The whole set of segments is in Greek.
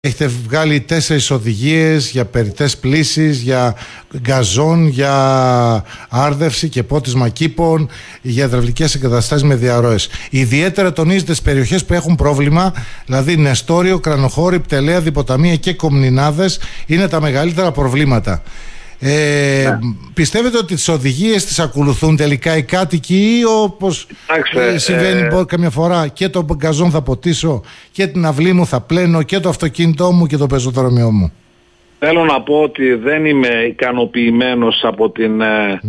Έχετε βγάλει 4 οδηγίες για περιττές πλύσεις, για γκαζόν, για άρδευση και πότισμα κήπων, για υδραυλικές εγκαταστάσεις με διαρροές. Ιδιαίτερα τονίζετε τις περιοχές που έχουν πρόβλημα, δηλαδή Νεστόριο, Κρανοχώρη, Πτελαία, Διποταμία και Κομνηνάδες είναι τα μεγαλύτερα προβλήματα. Πιστεύετε ότι τις οδηγίες τις ακολουθούν τελικά οι κάτοικοι ή όπως συμβαίνει καμιά φορά, και το γκαζόν θα ποτίσω και την αυλή μου θα πλένω και το αυτοκίνητό μου και το πεζοδρόμιό μου? Θέλω να πω ότι δεν είμαι ικανοποιημένος από την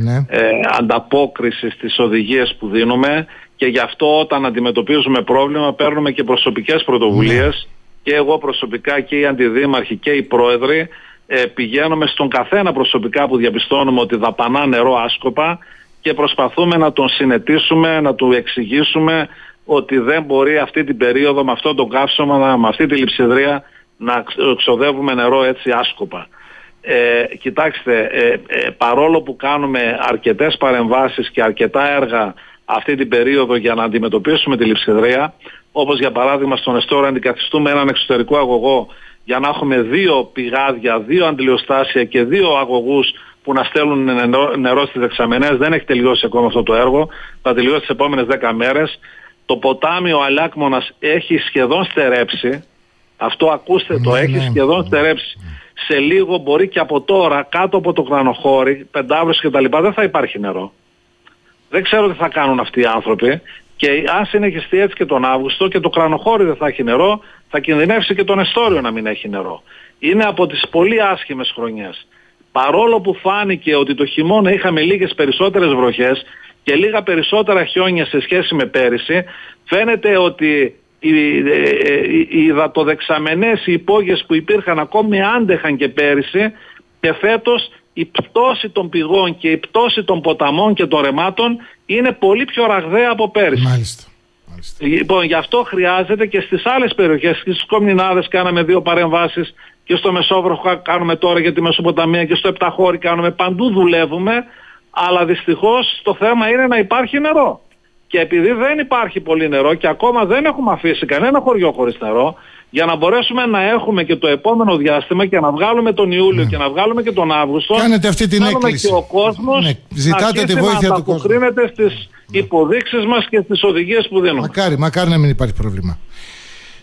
ανταπόκριση στις οδηγίες που δίνουμε, και γι' αυτό όταν αντιμετωπίζουμε πρόβλημα παίρνουμε και προσωπικές πρωτοβουλίες, και εγώ προσωπικά και οι αντιδήμαρχοι και οι πρόεδροι. Πηγαίνουμε στον καθένα προσωπικά που διαπιστώνουμε ότι δαπανά νερό άσκοπα και προσπαθούμε να τον συνετίσουμε, να του εξηγήσουμε ότι δεν μπορεί αυτή την περίοδο, με αυτό το καύσωμα, με αυτή τη λειψιδρία, να ξοδεύουμε νερό έτσι άσκοπα. Κοιτάξτε, παρόλο που κάνουμε αρκετές παρεμβάσεις και αρκετά έργα αυτή την περίοδο για να αντιμετωπίσουμε τη λειψιδρία, όπως για παράδειγμα στον Νεστόριο αντικαθιστούμε έναν εξωτερικό αγωγό για να έχουμε 2 πηγάδια, 2 αντιλιοστάσια και 2 αγωγούς που να στέλνουν νερό στις δεξαμενές. Δεν έχει τελειώσει ακόμα αυτό το έργο. Θα τελειώσει τις επόμενες 10 μέρες. Το ποτάμι ο Αλιάκμονας έχει σχεδόν στερέψει. Αυτό ακούστε, το έχει σχεδόν στερέψει. Σε λίγο, μπορεί και από τώρα, κάτω από το Κρανοχώρι, Πεντάβρος και τα λοιπά, δεν θα υπάρχει νερό. Δεν ξέρω τι θα κάνουν αυτοί οι άνθρωποι. Και αν συνεχιστεί έτσι και τον Αύγουστο και το Κρανοχώρι δεν θα έχει νερό, θα κινδυνεύσει και το Νεστόριο να μην έχει νερό. Είναι από τις πολύ άσχημες χρονιές. Παρόλο που φάνηκε ότι το χειμώνα είχαμε λίγες περισσότερες βροχές και λίγα περισσότερα χιόνια σε σχέση με πέρυσι, φαίνεται ότι οι υδατοδεξαμενές, οι υπόγειες που υπήρχαν ακόμη άντεχαν και πέρυσι, και φέτος η πτώση των πηγών και η πτώση των ποταμών και των ρεμάτων είναι πολύ πιο ραγδαία από πέρυσι. Μάλιστα. Λοιπόν, γι' αυτό χρειάζεται και στις άλλες περιοχές, και στις Κομνηνάδες κάναμε 2 παρεμβάσεις, και στο Μεσόβροχο κάνουμε τώρα για τη Μεσοποταμία, και στο Επταχώρι κάνουμε, παντού δουλεύουμε, αλλά δυστυχώς το θέμα είναι να υπάρχει νερό. Και επειδή δεν υπάρχει πολύ νερό και ακόμα δεν έχουμε αφήσει κανένα χωριό χωρίς νερό, για να μπορέσουμε να έχουμε και το επόμενο διάστημα και να βγάλουμε τον Ιούλιο και να βγάλουμε και τον Αύγουστο, κάνετε αυτή την έκκληση. Και ο κόσμος ζητάτε τη βοήθεια να του κόσμου. αποκρίνεται στις υποδείξεις μας και στις οδηγίες που δίνουμε. Μακάρι να μην υπάρχει πρόβλημα.